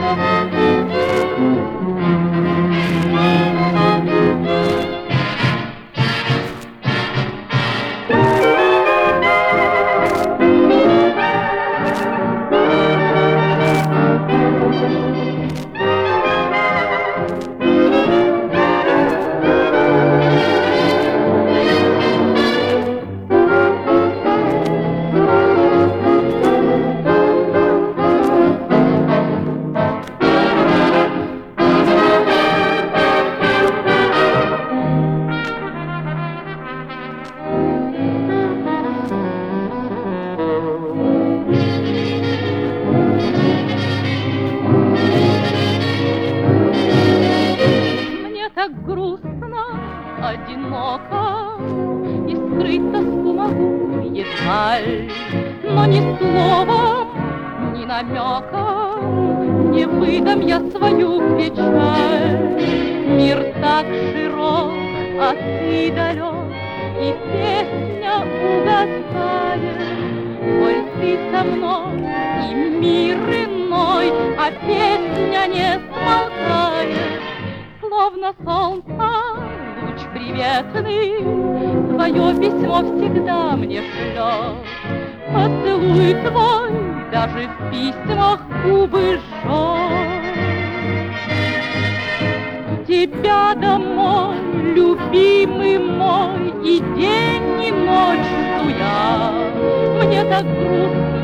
Так грустно, одиноко, и скрыть тоску могу едва ли, но ни словом, ни намеком не выдам я свою печаль. Мир так широк, а ты далек, и песня угасает. Коль ты со мной, и мир иной, а песня не смолкает. Словно солнце, луч приветный, твое письмо всегда мне шлет. Поцелуй твой даже в письмах губы жжет. Тебя домой, любимый мой, и день, и ночь жду я. Мне так грустно,